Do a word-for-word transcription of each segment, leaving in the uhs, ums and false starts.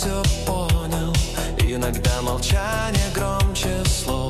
все понял. Иногда молчание громче слов.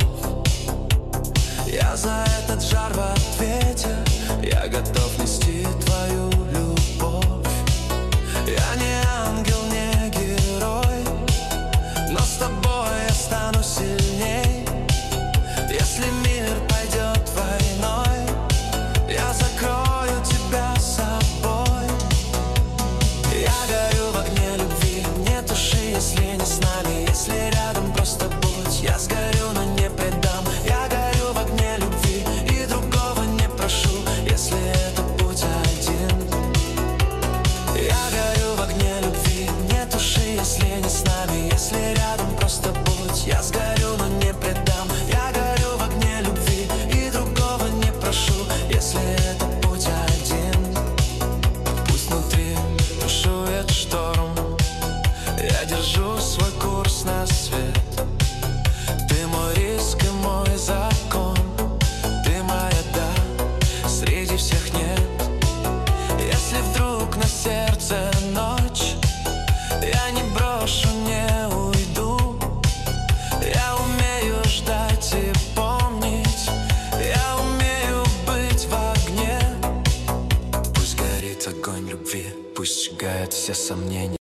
Я за этот жар в ответе, я готов нести твою любовь. Я не ангел, не герой, но с тобой я стану сильней. Если мир пойдет войной, я закрою тебя собой. Я горю в огне любви, не туши, если не с нами. Если рядом, просто будь, я сгорю, но не предам. Я горю в огне любви и другого не прошу, если это путь один. Я горю в огне любви, не туши, если не с нами. Если рядом, просто будь, я сгорю, но не предам. Я горю в огне любви и другого не прошу, если это путь один. Пусть внутри бушует шторм, я держу свой курс на свет. Ты мой риск и мой закон, ты моя да, среди всех нет. Если вдруг на сердце ночь, я не брошу, не уйду. Я умею ждать и помнить, я умею быть в огне. Пусть горит огонь любви, пусть сжигает все сомнения.